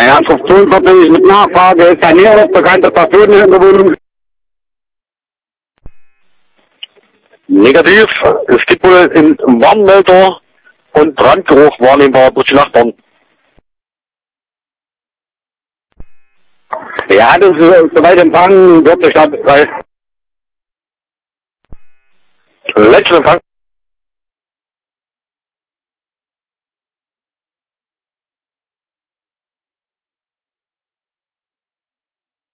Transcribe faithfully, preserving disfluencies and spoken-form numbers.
Ja, Konstruktionsabhängig mit Nachfrage ist ja näheres bekannt, dass da Föten in der Wohnung. Negativ. Es gibt wohl einen Warnmelder und Brandgeruch wahrnehmbar durch die Nachbarn. Ja, das ist soweit empfangen, wird der Stadt, weil Letzten Empfang.